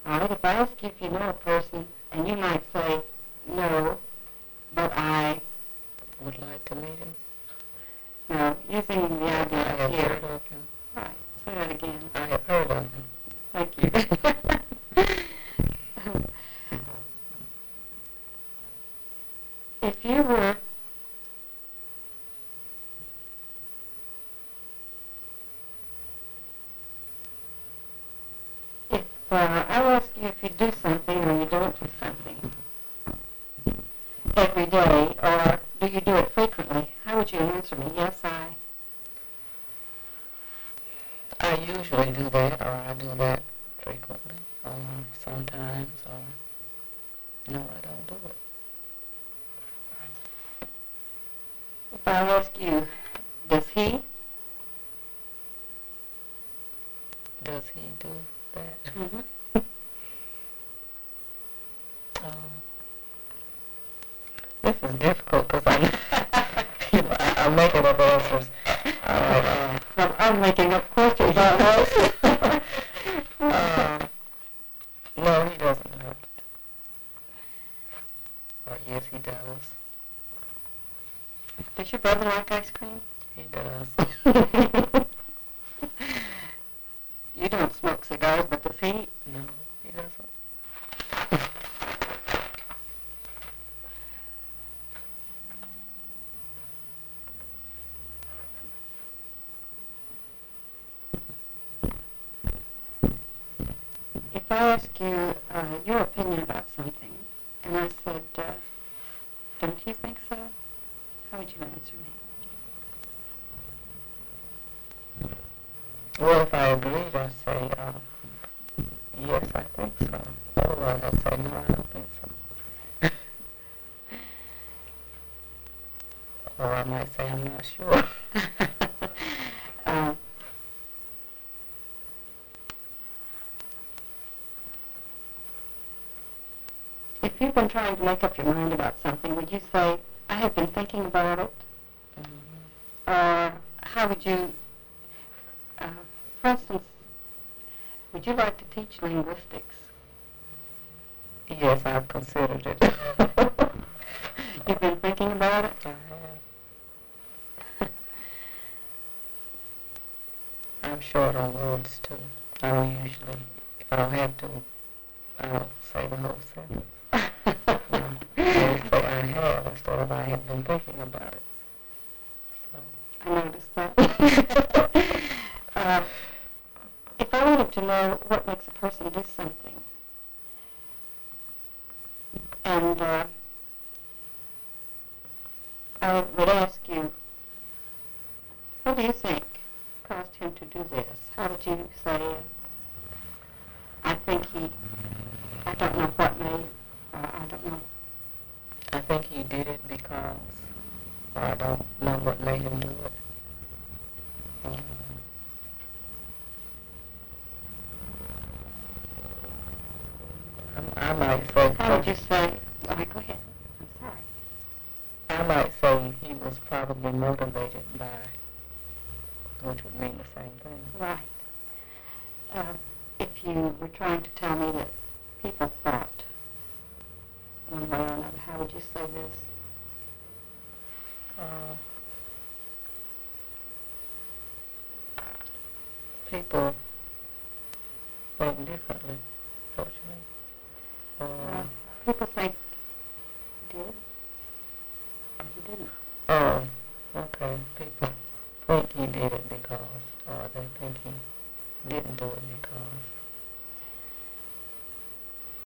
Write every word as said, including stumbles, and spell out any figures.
All right, if I ask you if you know a person, and you might say, no, but I would like to meet him. Now, using the I idea have here. heard of him. Right, say that again. I have heard of him. Thank you. If you were if uh, I ask you if you do something or you don't do something every day, or do you do it frequently, how would you answer me? Yes, I. I usually do that, or I do that frequently, or sometimes, or no, I don't do it. If I ask you, does he? Does he do that? Mm-hmm. um, this is difficult because I'm, you know, I, I'm making up answers. Uh, well, I'm making up questions almost. uh, no, he doesn't hurt. Or yes, he does. Does your brother like ice cream? He does. You don't smoke cigars, but does he? No, he doesn't. If I ask you uh, your opinion about something, and I said, uh, don't you think so? How would you answer me? Well, if I agreed, I'd say, uh, yes, I think so. Otherwise, I'd say, no, I don't think so. Or I might say, I'm not sure. uh, if you've been trying to make up your mind about something, would you say, I have been thinking about it? Mm-hmm. Or how would you, uh, for instance, would you like to teach linguistics? Yes, I've considered it. You've been thinking about it? I have. I'm short on words, too. I don't usually, if I don't have to, I don't say the whole sentence. you know, I say I have instead of I have been thinking about it. So. I noticed that. uh, if I wanted to know what makes a person do something, and uh, I would ask you, what do you think caused him to do this? How would you say, uh, I think he, I don't know what made, uh, I don't know. I think he did it because, or I don't know what made him do it. Um, I, I might say... How would you say, all right, go ahead. I'm sorry. I might say he was probably motivated by, which would mean the same thing. Right. Uh, if you were trying to tell me that people thought one way or another, how would you say this? Uh, people think differently, don't you mean? Uh, Uh, people think you did or you didn't. oh, okay. People think he did it because, or they think he didn't do it because.